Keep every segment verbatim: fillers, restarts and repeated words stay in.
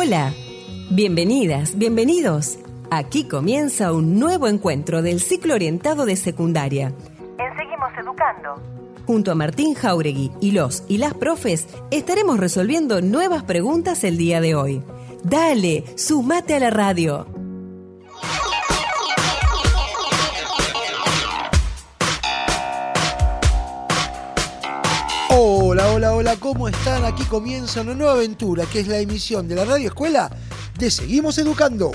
Hola, bienvenidas, bienvenidos. Aquí comienza un nuevo encuentro del ciclo orientado de secundaria. En Seguimos Educando. Junto a Martín Jáuregui y los y las profes estaremos resolviendo nuevas preguntas el día de hoy. Dale, sumate a la radio. Hola, hola, hola, ¿cómo están? Aquí comienza una nueva aventura, que es la emisión de la Radio Escuela de Seguimos Educando.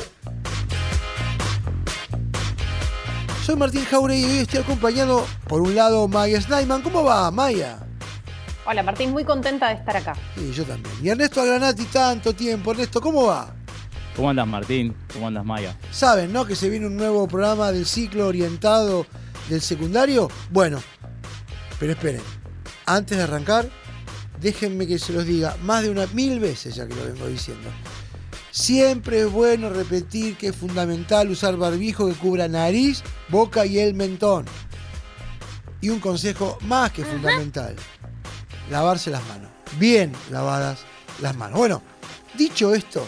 Soy Martín Jáuregui y hoy estoy acompañado, por un lado, Maya Snyman. ¿Cómo va, Maya? Hola, Martín, muy contenta de estar acá. Sí, yo también. Y Ernesto Agranati, tanto tiempo. Ernesto, ¿cómo va? ¿Cómo andas, Martín? ¿Cómo andas, Maya? Saben, ¿no?, que se viene un nuevo programa del ciclo orientado del secundario. Bueno, pero esperen. Antes de arrancar, déjenme que se los diga más de una mil veces, ya que lo vengo diciendo. Siempre es bueno repetir que es fundamental usar barbijo que cubra nariz, boca y el mentón. Y un consejo más que fundamental: lavarse las manos. Bien lavadas las manos. Bueno, dicho esto,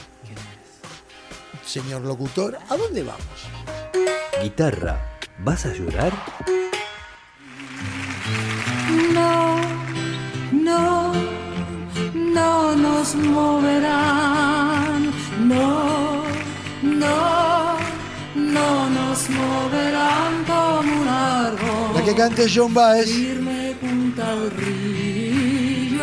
señor locutor, ¿a dónde vamos? Guitarra, ¿vas a llorar? No, no, no nos moverán. No, no, no nos moverán como un árbol. La que canta es Joan Baez. Firme junto al río.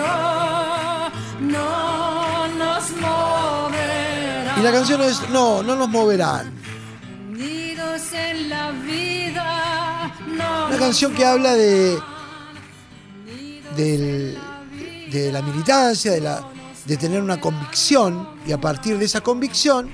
No nos moverán. Y la canción es No, no nos moverán. Unidos en la vida. No. Una canción que habla de del, de la militancia, de, la, de tener una convicción y a partir de esa convicción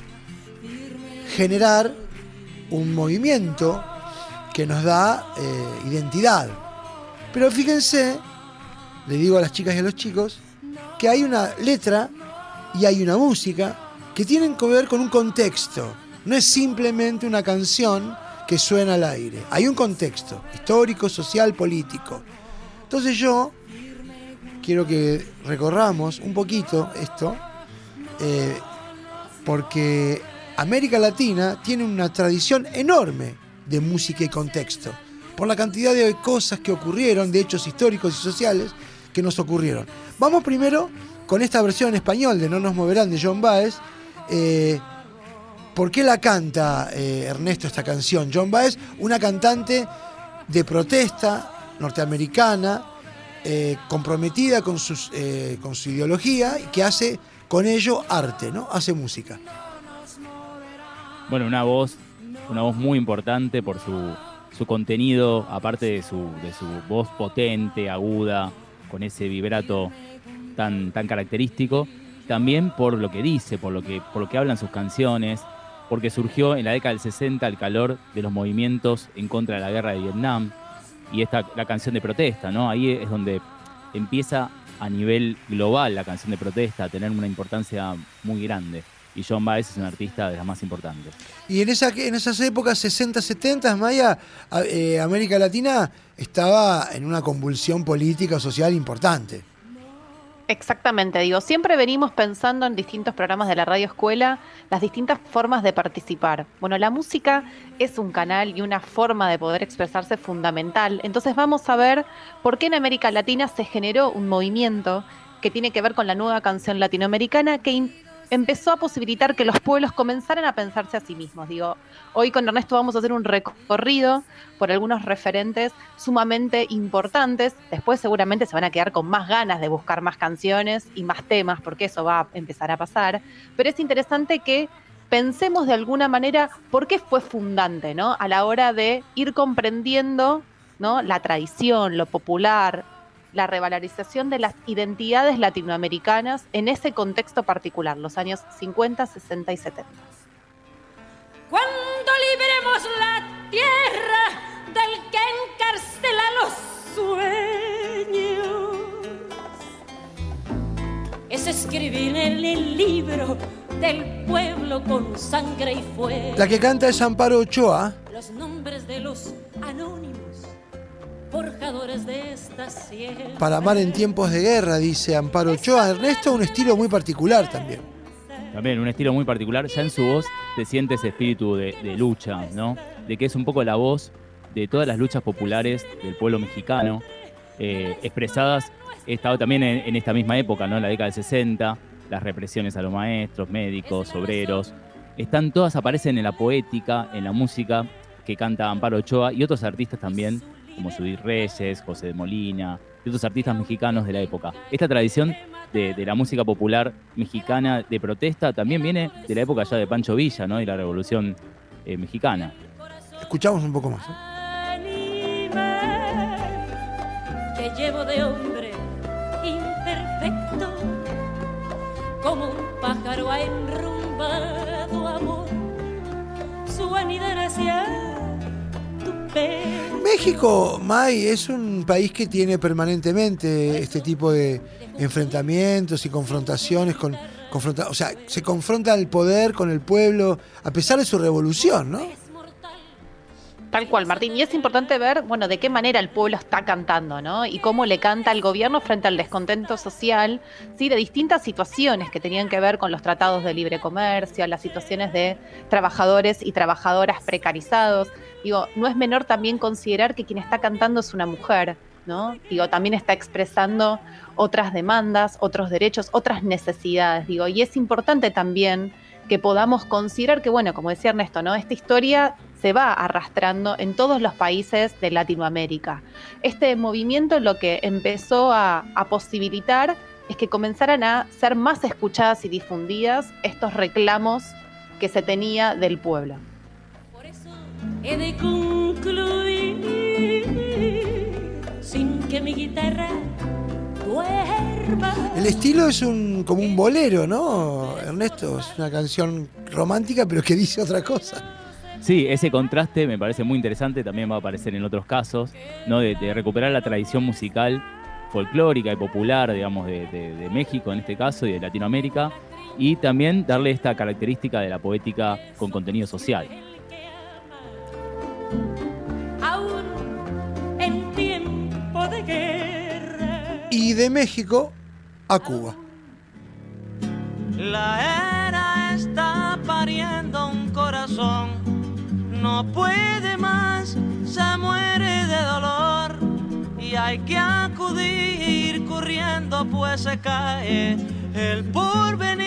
generar un movimiento que nos da eh, identidad. Pero fíjense, le digo a las chicas y a los chicos, que hay una letra y hay una música que tienen que ver con un contexto. No es simplemente una canción que suena al aire. Hay un contexto histórico, social, político. Entonces yo quiero que recorramos un poquito esto, eh, porque América Latina tiene una tradición enorme de música y contexto, por la cantidad de cosas que ocurrieron, de hechos históricos y sociales que nos ocurrieron. Vamos primero con esta versión en español de No nos moverán de Joan Baez. Eh, ¿Por qué la canta eh, Ernesto esta canción? Joan Baez, una cantante de protesta norteamericana, Eh, comprometida con, sus, eh, con su ideología y que hace con ello arte, ¿no? Hace música. Bueno, una voz, una voz muy importante por su, su contenido, aparte de su, de su voz potente, aguda, con ese vibrato tan, tan característico, también por lo que dice, por lo que, por lo que hablan sus canciones, porque surgió en la década del sesenta al calor de los movimientos en contra de la guerra de Vietnam. Y esta la canción de protesta, ¿no? Ahí es donde empieza a nivel global la canción de protesta a tener una importancia muy grande. Y Joan Baez es un artista de las más importantes. Y en, esa, en esas épocas sesenta, setenta, Maya, eh, América Latina estaba en una convulsión política, social importante. Exactamente, digo, siempre venimos pensando en distintos programas de la Radio Escuela las distintas formas de participar. Bueno, la música es un canal y una forma de poder expresarse fundamental. Entonces vamos a ver por qué en América Latina se generó un movimiento que tiene que ver con la nueva canción latinoamericana que in- empezó a posibilitar que los pueblos comenzaran a pensarse a sí mismos. Digo, hoy con Ernesto vamos a hacer un recorrido por algunos referentes sumamente importantes. Después seguramente se van a quedar con más ganas de buscar más canciones y más temas, porque eso va a empezar a pasar. Pero es interesante que pensemos de alguna manera por qué fue fundante, ¿no? A la hora de ir comprendiendo, ¿no?, la tradición, lo popular, la revalorización de las identidades latinoamericanas en ese contexto particular, los años cincuenta, sesenta y setenta. Cuando liberemos la tierra del que encarcela los sueños, es escribir en el libro del pueblo con sangre y fuego. La que canta es Amparo Ochoa. Los nombres de los anónimos forjadores de esta Para amar en tiempos de guerra, dice Amparo Ochoa. Ernesto, un estilo muy particular también. También un estilo muy particular. Ya en su voz se siente ese espíritu de, de lucha, ¿no? De que es un poco la voz de todas las luchas populares del pueblo mexicano, eh, expresadas, he estado también en, en esta misma época, ¿no? En la década del sesenta, las represiones a los maestros, médicos, obreros. Están todas, aparecen en la poética, en la música que canta Amparo Ochoa y otros artistas también, como Judith Reyes, José de Molina, y otros artistas mexicanos de la época. Esta tradición de, de la música popular mexicana de protesta también viene de la época ya de Pancho Villa, ¿no? Y la Revolución eh, Mexicana. Escuchamos un poco más, ¿eh? Que llevo de hombre imperfecto, como un pájaro ha enrumbado amor, su anidar hacia tu pecho. México, May, es un país que tiene permanentemente este tipo de enfrentamientos y confrontaciones con, confronta, o sea, se confronta el poder con el pueblo a pesar de su revolución, ¿no? Tal cual, Martín. Y es importante ver, bueno, de qué manera el pueblo está cantando, ¿no? Y cómo le canta al gobierno frente al descontento social, ¿sí? De distintas situaciones que tenían que ver con los tratados de libre comercio, las situaciones de trabajadores y trabajadoras precarizados. Digo, no es menor también considerar que quien está cantando es una mujer, ¿no? Digo, también está expresando otras demandas, otros derechos, otras necesidades, digo, y es importante también que podamos considerar que, bueno, como decía Ernesto, ¿no? Esta historia se va arrastrando en todos los países de Latinoamérica. Este movimiento lo que empezó a, a posibilitar es que comenzaran a ser más escuchadas y difundidas estos reclamos que se tenía del pueblo. Por eso he de concluir sin que mi guitarra duerma. El estilo es un como un bolero, ¿no, Ernesto? Es una canción romántica pero que dice otra cosa. Sí, ese contraste me parece muy interesante, también va a aparecer en otros casos, ¿no? De, de recuperar la tradición musical folclórica y popular, digamos, de, de, de México en este caso y de Latinoamérica, y también darle esta característica de la poética con contenido social. Aún en tiempo de guerra. Y de México a Cuba. La era está pariendo un corazón, no puede más, se muere de dolor y hay que acudir corriendo pues se cae el porvenir.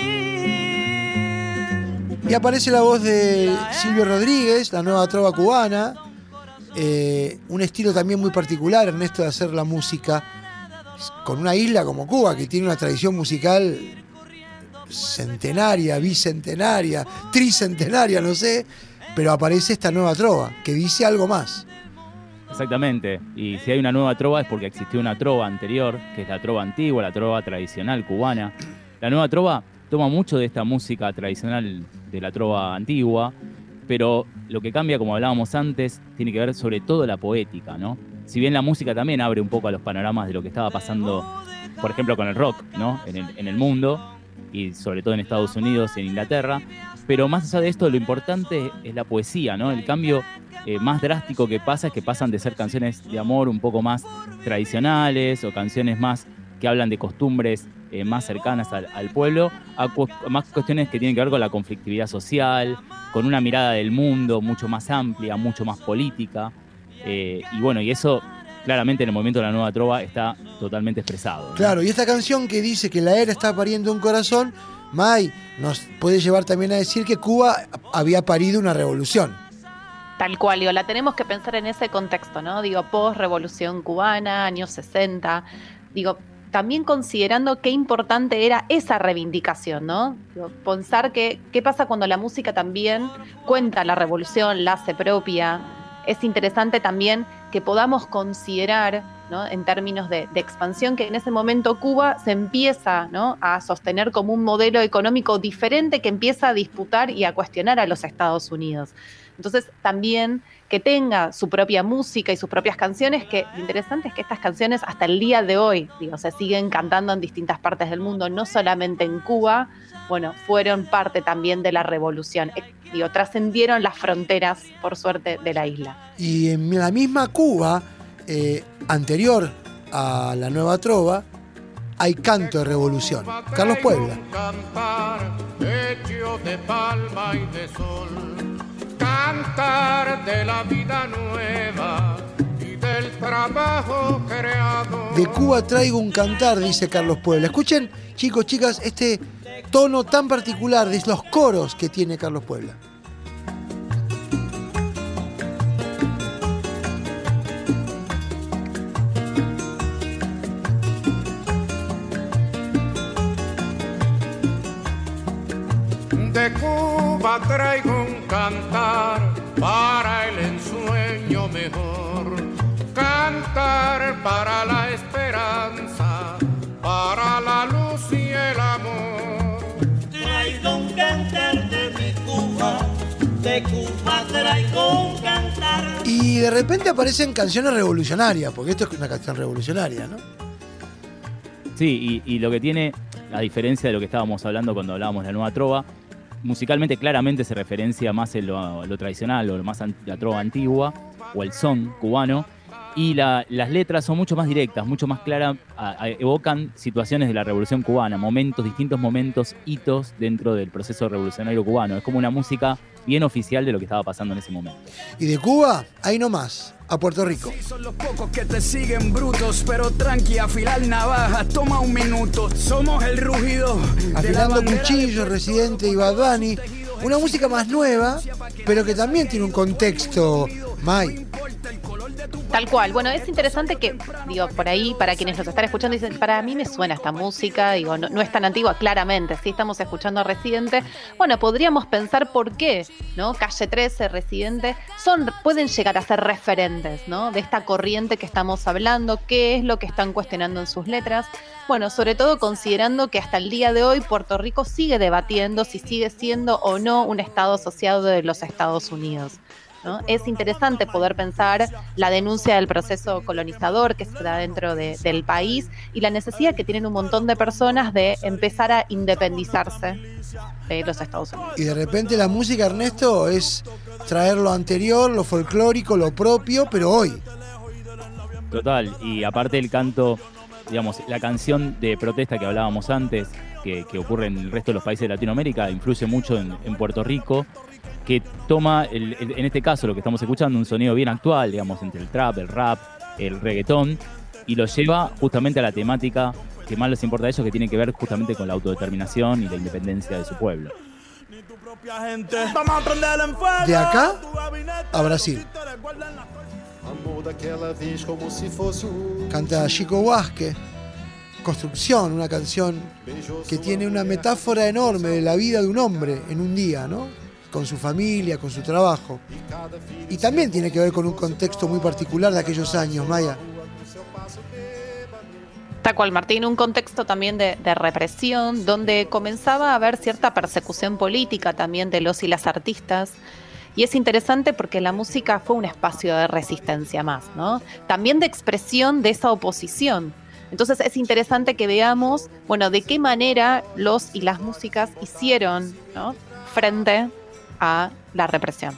Y aparece la voz de Silvio Rodríguez, la nueva trova cubana, eh, un estilo también muy particular, Ernesto, de hacer la música con una isla como Cuba, que tiene una tradición musical centenaria, bicentenaria, tricentenaria, no sé, pero aparece esta nueva trova, que dice algo más. Exactamente, y si hay una nueva trova es porque existió una trova anterior, que es la trova antigua, la trova tradicional cubana. La nueva trova toma mucho de esta música tradicional de la trova antigua, pero lo que cambia, como hablábamos antes, tiene que ver sobre todo la poética, ¿no? Si bien la música también abre un poco a los panoramas de lo que estaba pasando, por ejemplo, con el rock, ¿no? En el, en el mundo, y sobre todo en Estados Unidos y en Inglaterra, pero más allá de esto, lo importante es la poesía, ¿no? El cambio eh, más drástico que pasa es que pasan de ser canciones de amor un poco más tradicionales o canciones más que hablan de costumbres eh, más cercanas al, al pueblo, a, cu- a más cuestiones que tienen que ver con la conflictividad social, con una mirada del mundo mucho más amplia, mucho más política, eh, y bueno, y eso claramente en el movimiento de la nueva trova está totalmente expresado, ¿no? Claro, y esta canción que dice que la era está pariendo un corazón, May, nos puede llevar también a decir que Cuba había parido una revolución. Tal cual, digo, la tenemos que pensar en ese contexto, ¿no? Digo, post-revolución cubana, años sesenta, digo, también considerando qué importante era esa reivindicación, ¿no? Digo, pensar que qué pasa cuando la música también cuenta la revolución, la hace propia. Es interesante también que podamos considerar, ¿no? En términos de, de expansión, que en ese momento Cuba se empieza, ¿no? A sostener como un modelo económico diferente que empieza a disputar y a cuestionar a los Estados Unidos. Entonces también que tenga su propia música y sus propias canciones, que lo interesante es que estas canciones hasta el día de hoy, digo, se siguen cantando en distintas partes del mundo, no solamente en Cuba, bueno, fueron parte también de la revolución, eh, digo, trascendieron las fronteras, por suerte, de la isla. Y en la misma Cuba, eh, anterior a la nueva trova, hay canto de revolución. Carlos Puebla. lecho de palma y de sol, cantar de la vida nueva y del trabajo creado. De Cuba traigo un cantar, dice Carlos Puebla. Escuchen, chicos, chicas, este tono tan particular de los coros que tiene Carlos Puebla. De Cuba traigo un cantar para el ensueño mejor, cantar para la esperanza, para la luz y el amor. Traigo un cantar de mi Cuba, de Cuba traigo un cantar. Y de repente aparecen canciones revolucionarias, porque esto es una canción revolucionaria, ¿no? Sí, y, y lo que tiene, a diferencia de lo que estábamos hablando cuando hablábamos de la nueva trova, musicalmente claramente se referencia más en lo, lo tradicional o más an, la trova antigua o el son cubano, y la, las letras son mucho más directas, mucho más claras, a, a, evocan situaciones de la revolución cubana, momentos, distintos momentos, hitos dentro del proceso revolucionario cubano. Es como una música bien oficial de lo que estaba pasando en ese momento. Y de Cuba, ahí nomás, a Puerto Rico. Sí, son los pocos que te siguen brutos, pero tranqui, afilar navaja, toma un minuto. Somos el rugido. Afilando cuchillos, Residente y Bad Bunny. Una música más nueva, pero que también tiene un contexto, May. Tal cual. Bueno, es interesante que, digo, por ahí, para quienes nos están escuchando, dicen, para mí me suena esta música, digo, no, no es tan antigua, claramente, sí estamos escuchando a Residente. Bueno, podríamos pensar por qué, ¿no? Calle trece, Residente, son, pueden llegar a ser referentes, ¿no? De esta corriente que estamos hablando, qué es lo que están cuestionando en sus letras. Bueno, sobre todo considerando que hasta el día de hoy Puerto Rico sigue debatiendo si sigue siendo o no un estado asociado de los Estados Unidos, ¿no? Es interesante poder pensar la denuncia del proceso colonizador que se da dentro de, del país y la necesidad que tienen un montón de personas de empezar a independizarse de los Estados Unidos. Y de repente la música, Ernesto, es traer lo anterior, lo folclórico, lo propio, pero hoy. Total, y aparte el canto, digamos, la canción de protesta que hablábamos antes, que, que ocurre en el resto de los países de Latinoamérica, influye mucho en, en Puerto Rico, que toma, el, el, en este caso, lo que estamos escuchando, un sonido bien actual, digamos, entre el trap, el rap, el reggaetón, y lo lleva justamente a la temática que más les importa a ellos, que tiene que ver justamente con la autodeterminación y la independencia de su pueblo. De acá a Brasil. Canta Chico Huasque, Construcción, una canción que tiene una metáfora enorme de la vida de un hombre en un día, ¿no? Con su familia, con su trabajo. Y también tiene que ver con un contexto muy particular de aquellos años, Maya. Tal cual, Martín, un contexto también de, de represión, donde comenzaba a haber cierta persecución política también de los y las artistas. Y es interesante porque la música fue un espacio de resistencia más, ¿no? También de expresión de esa oposición. Entonces es interesante que veamos, bueno, de qué manera los y las músicas hicieron, ¿no?, frente a la represión.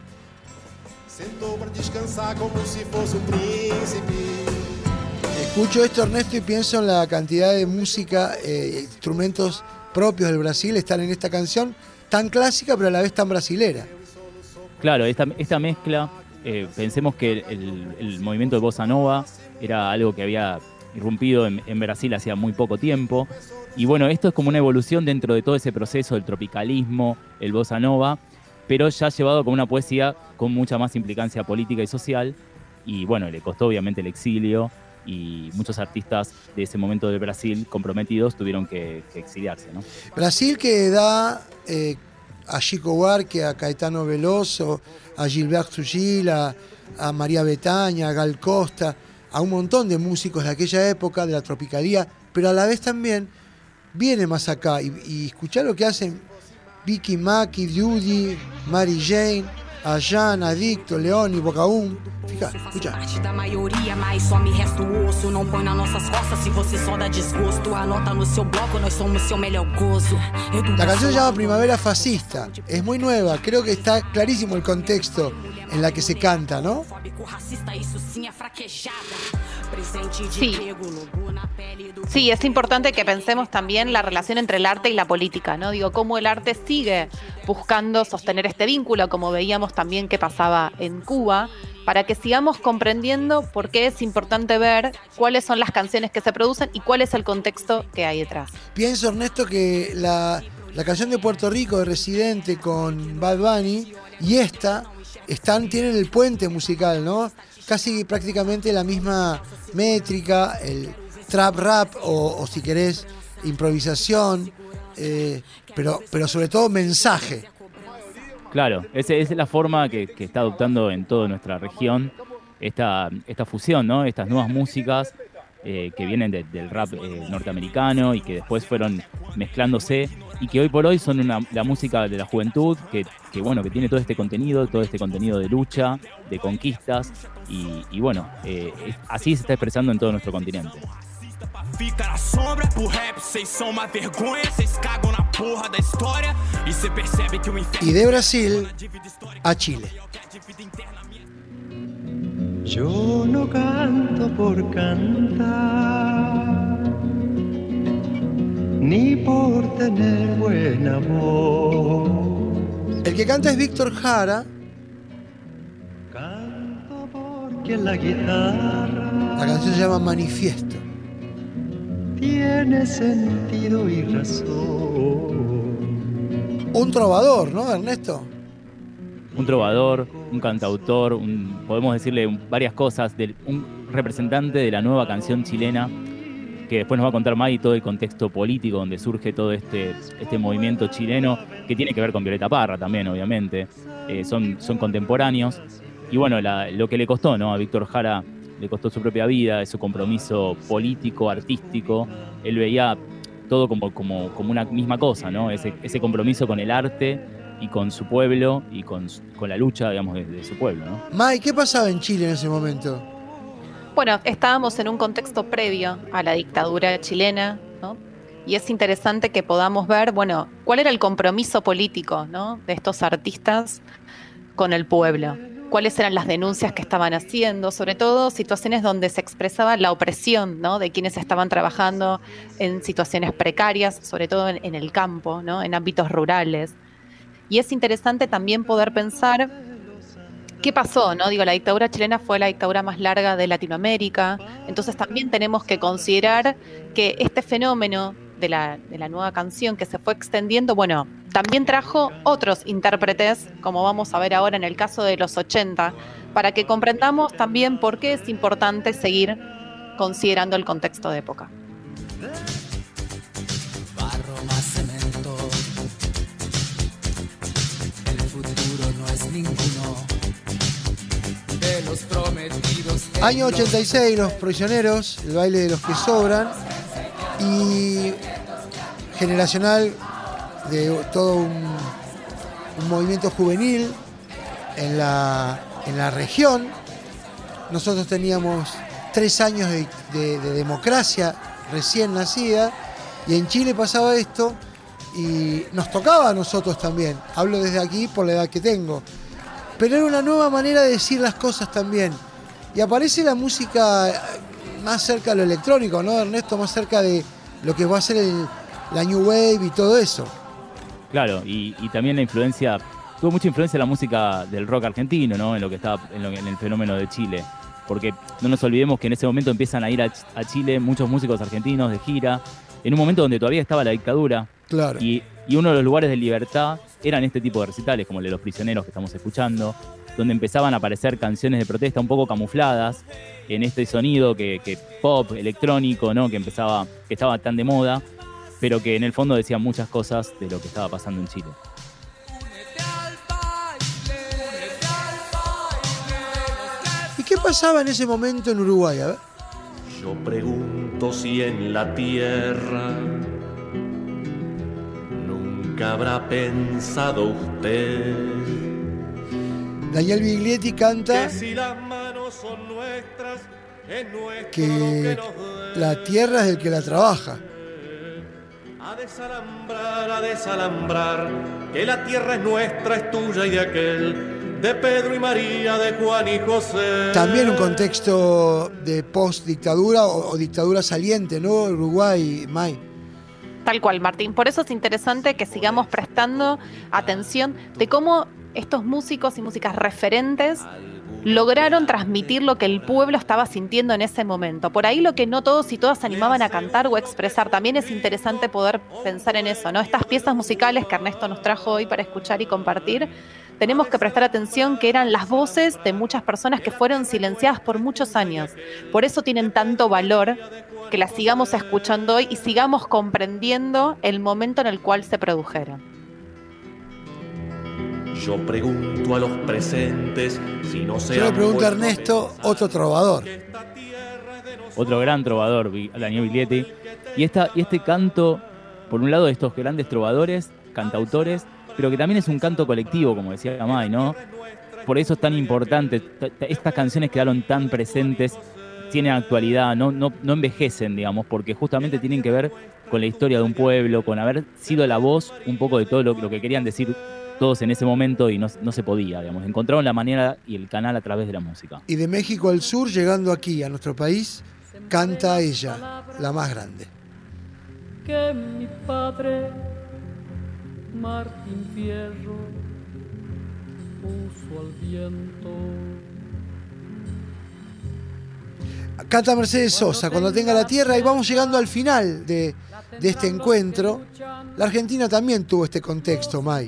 Escucho esto, Ernesto, y pienso en la cantidad de música, eh, instrumentos propios del Brasil están en esta canción, tan clásica pero a la vez tan brasilera. Claro, esta, esta mezcla, eh, pensemos que el, el movimiento de Bossa Nova era algo que había irrumpido en, en Brasil hacía muy poco tiempo, y bueno, esto es como una evolución dentro de todo ese proceso del tropicalismo, el Bossa Nova, pero ya llevado con una poesía con mucha más implicancia política y social, y bueno, le costó obviamente el exilio, y muchos artistas de ese momento de Brasil comprometidos tuvieron que, que exiliarse, ¿no? Brasil que da eh, a Chico Buarque, a Caetano Veloso, a Gilberto Gil, a, a María Bethânia, a Gal Costa, a un montón de músicos de aquella época, de la tropicalía, pero a la vez también viene más acá y, y escuchar lo que hacen Vicky Maki, Judy, Mary Jane, Ayan, Adicto, Leone, Bocaum. Fica, escucha. Parte da maioria, mas só me resta o osso. Não põe nas nossas costas se você só dá desgosto. Anota no seu bloco, nós somos seu melhor gozo. La canción se llama Primavera Fascista. Es muy nueva, creo que está clarísimo el contexto en la que se canta, ¿no? Sí, Sí, es importante que pensemos también la relación entre el arte y la política, ¿no? Digo, cómo el arte sigue buscando sostener este vínculo, como veíamos también que pasaba en Cuba, para que sigamos comprendiendo por qué es importante ver cuáles son las canciones que se producen y cuál es el contexto que hay detrás. Pienso, Ernesto, que la, la canción de Puerto Rico de Residente con Bad Bunny y esta están, tienen el puente musical, ¿no? Casi prácticamente la misma métrica, el trap rap o, o si querés improvisación, eh, pero, pero sobre todo mensaje. Claro, esa es la forma que, que está adoptando en toda nuestra región esta, esta fusión, ¿no? Estas nuevas músicas eh, que vienen de, del rap eh, norteamericano y que después fueron mezclándose y que hoy por hoy son una, la música de la juventud que, que, bueno, que tiene todo este contenido, todo este contenido de lucha, de conquistas y, y bueno, eh, así se está expresando en todo nuestro continente. Fica na sombra, pro rap vocês são uma vergonha, vocês cagam na porra da história e cê percebe que o inferno. Y de Brasil a Chile. Yo no canto por cantar, ni por tener buena voz. El que canta es Víctor Jara. Canto porque la guitarra. La canción se llama Manifiesto. Tiene sentido y razón. Un trovador, ¿no, Ernesto? Un trovador, un cantautor, un, podemos decirle varias cosas, de, un representante de la nueva canción chilena, que después nos va a contar Maggie todo el contexto político donde surge todo este, este movimiento chileno, que tiene que ver con Violeta Parra también, obviamente. Eh, son, son contemporáneos. Y bueno, la, lo que le costó, ¿no? A Víctor Jara le costó su propia vida, su compromiso político, artístico. Él veía todo como, como, como una misma cosa, ¿no? Ese, ese compromiso con el arte y con su pueblo y con, con la lucha, digamos, de, de su pueblo, ¿no? May, ¿qué pasaba en Chile en ese momento? Bueno, estábamos en un contexto previo a la dictadura chilena, ¿no? Y es interesante que podamos ver, bueno, cuál era el compromiso político, ¿no? De estos artistas con el pueblo. Cuáles eran las denuncias que estaban haciendo, sobre todo situaciones donde se expresaba la opresión, ¿no? De quienes estaban trabajando en situaciones precarias, sobre todo en, en el campo, ¿no? En ámbitos rurales. Y es interesante también poder pensar qué pasó, ¿no? Digo, la dictadura chilena fue la dictadura más larga de Latinoamérica, entonces también tenemos que considerar que este fenómeno de la, de la nueva canción que se fue extendiendo, bueno, también trajo otros intérpretes, como vamos a ver ahora en el caso de los ochenta, para que comprendamos también por qué es importante seguir considerando el contexto de época. Barro más cemento, el futuro no es ninguno de los prometidos. Año ochenta y seis, Los Prisioneros, el baile de los que sobran, y generacional de todo un, un movimiento juvenil en la, en la región. Nosotros teníamos tres años de, de, de democracia recién nacida y en Chile pasaba esto y nos tocaba a nosotros también. Hablo desde aquí por la edad que tengo. Pero era una nueva manera de decir las cosas también. Y aparece la música más cerca de lo electrónico, ¿no, Ernesto? Más cerca de lo que va a ser el, la New Wave y todo eso. Claro, y, y también la influencia, tuvo mucha influencia la música del rock argentino, ¿no? En lo que estaba, en, lo, en el fenómeno de Chile. Porque no nos olvidemos que en ese momento empiezan a ir a, a Chile muchos músicos argentinos de gira, en un momento donde todavía estaba la dictadura. Claro. Y, y uno de los lugares de libertad eran este tipo de recitales, como el de Los Prisioneros que estamos escuchando, donde empezaban a aparecer canciones de protesta un poco camufladas en este sonido que, que pop, electrónico, ¿no? Que empezaba, que estaba tan de moda, pero que en el fondo decían muchas cosas de lo que estaba pasando en Chile. ¿Y qué pasaba en ese momento en Uruguay? A ver. Yo pregunto si en la tierra nunca habrá pensado usted Daniel Biglietti canta que si las manos son nuestras, es nuestro que que la tierra es el que la trabaja. A desalambrar, a desalambrar, que la tierra es nuestra, es tuya y de aquel, de Pedro y María, de Juan y José. También un contexto de post-dictadura o, o dictadura saliente, ¿no? Uruguay, May. Tal cual, Martín. Por eso es interesante que sigamos prestando atención de cómo estos músicos y músicas referentes lograron transmitir lo que el pueblo estaba sintiendo en ese momento. Por ahí lo que no todos y todas se animaban a cantar o a expresar. También es interesante poder pensar en eso, ¿no? Estas piezas musicales que Ernesto nos trajo hoy para escuchar y compartir, tenemos que prestar atención que eran las voces de muchas personas que fueron silenciadas por muchos años. Por eso tienen tanto valor que las sigamos escuchando hoy y sigamos comprendiendo el momento en el cual se produjeron. Yo pregunto a los presentes si no se Yo le han pregunto a vuelto Ernesto, otro trovador. Otro gran trovador, Daniel Biglietti. Y, esta, y este canto, por un lado, de estos grandes trovadores, cantautores, pero que también es un canto colectivo, como decía May, ¿no? Por eso es tan importante. Estas canciones quedaron tan presentes, tienen actualidad, no, no, no envejecen, digamos, porque justamente tienen que ver con la historia de un pueblo, con haber sido la voz un poco de todo lo, lo que querían decir todos en ese momento y no, no se podía, digamos. Encontraron la manera y el canal a través de la música. Y de México al sur, llegando aquí, a nuestro país, canta ella, la más grande. Que mi padre, Martín Fierro, puso al viento. Canta Mercedes Sosa, Cuando tenga la tierra, y vamos llegando al final de, de este encuentro. La Argentina también tuvo este contexto, May.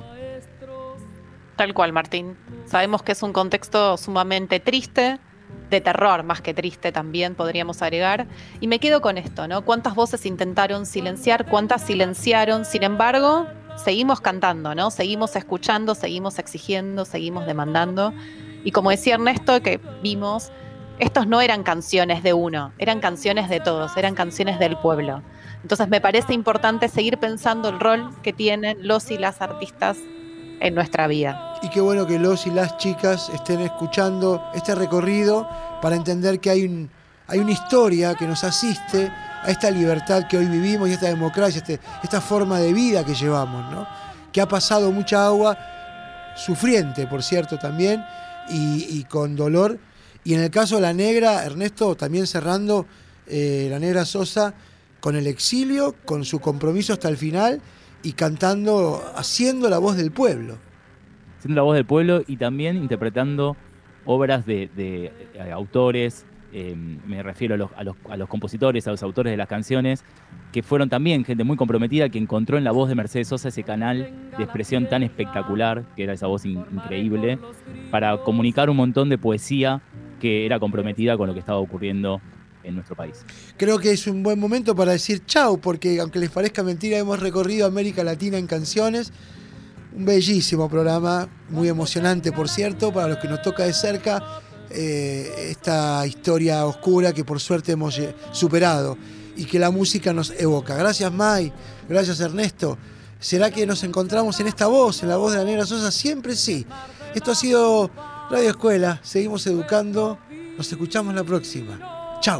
Tal cual, Martín. Sabemos que es un contexto sumamente triste, de terror más que triste también, podríamos agregar. Y me quedo con esto, ¿no? ¿Cuántas voces intentaron silenciar? ¿Cuántas silenciaron? Sin embargo, seguimos cantando, ¿no? Seguimos escuchando, seguimos exigiendo, seguimos demandando. Y como decía Ernesto, que vimos, estos no eran canciones de uno, eran canciones de todos, eran canciones del pueblo. Entonces me parece importante seguir pensando el rol que tienen los y las artistas en nuestra vida. Y qué bueno que los y las chicas estén escuchando este recorrido para entender que hay, un, hay una historia que nos asiste a esta libertad que hoy vivimos y esta democracia, este, esta forma de vida que llevamos, ¿no? Que ha pasado mucha agua, sufriente, por cierto, también, y, y con dolor. Y en el caso de La Negra, Ernesto, también cerrando, eh, La Negra Sosa, con el exilio, con su compromiso hasta el final, y cantando, haciendo la voz del pueblo. Haciendo la voz del pueblo y también interpretando obras de, de, de autores, eh, me refiero a los, a, los, a los compositores, a los autores de las canciones, que fueron también gente muy comprometida, que encontró en la voz de Mercedes Sosa ese canal de expresión tan espectacular, que era esa voz in, increíble, para comunicar un montón de poesía que era comprometida con lo que estaba ocurriendo en nuestro país. Creo que es un buen momento para decir chau, porque aunque les parezca mentira, hemos recorrido América Latina en canciones. Un bellísimo programa, muy emocionante, por cierto, para los que nos toca de cerca eh, esta historia oscura que por suerte hemos superado y que la música nos evoca. Gracias, May, gracias, Ernesto. ¿Será que nos encontramos en esta voz, en la voz de La Negra Sosa? Siempre sí. Esto ha sido Radio Escuela, seguimos educando, nos escuchamos la próxima. Chau.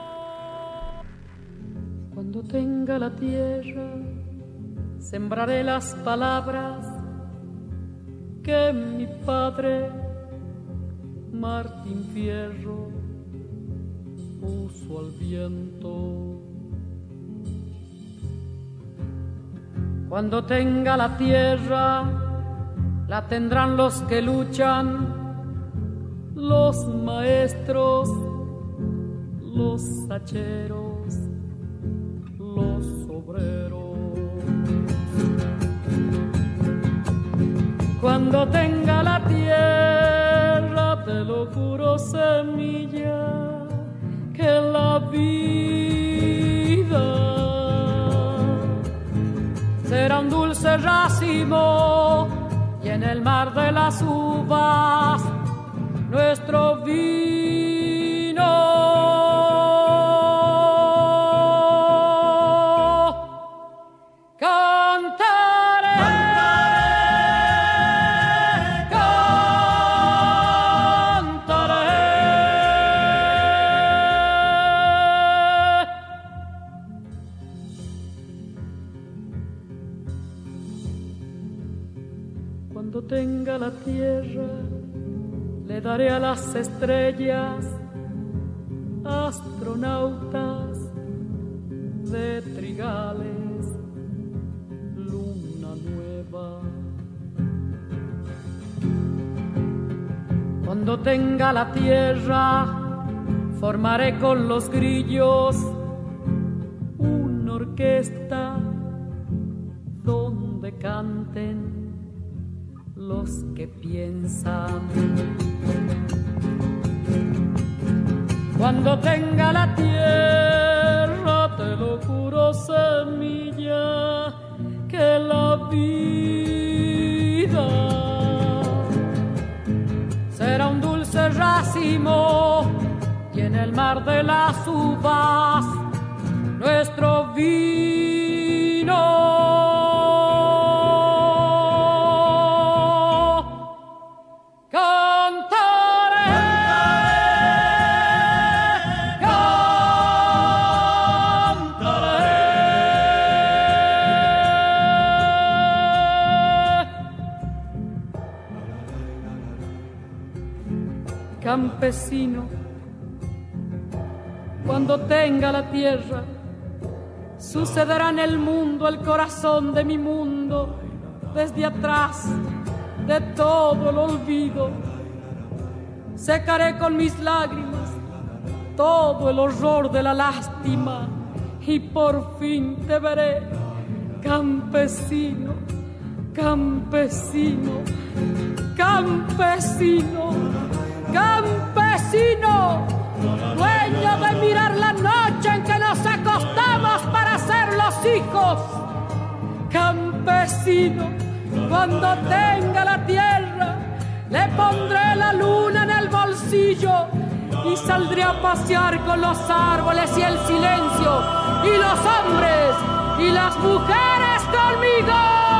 Cuando tenga la tierra, sembraré las palabras que mi padre, Martín Fierro, puso al viento. Cuando tenga la tierra, la tendrán los que luchan, los maestros, los hacheros, los obreros. Cuando tenga la tierra, te lo juro, semilla, que la vida será un dulce racimo y en el mar de las uvas nuestro vino. Tenga la tierra, le daré a las estrellas, astronautas de trigales, luna nueva. Cuando tenga la tierra, formaré con los grillos una orquesta donde canten los que piensan. Cuando tenga la tierra, te lo juro, semilla, que la vida será un dulce racimo y en el mar de las uvas nuestro vino. Campesino, cuando tenga la tierra, sucederá en el mundo el corazón de mi mundo, desde atrás de todo el olvido. Secaré con mis lágrimas todo el horror de la lástima y por fin te veré, campesino, campesino, campesino. Campesino, dueño de mirar la noche en que nos acostamos para ser los hijos. Campesino, cuando tenga la tierra, le pondré la luna en el bolsillo y saldré a pasear con los árboles y el silencio, y los hombres y las mujeres conmigo.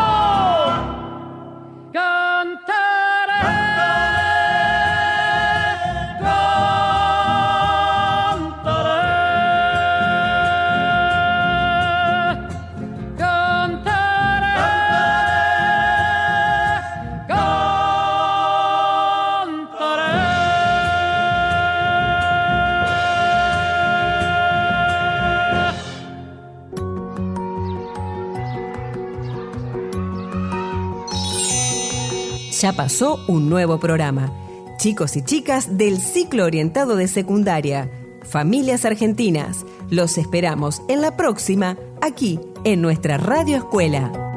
Cantaré. Ya pasó un nuevo programa. Chicos y chicas del ciclo orientado de secundaria, familias argentinas, los esperamos en la próxima, aquí en nuestra Radio Escuela.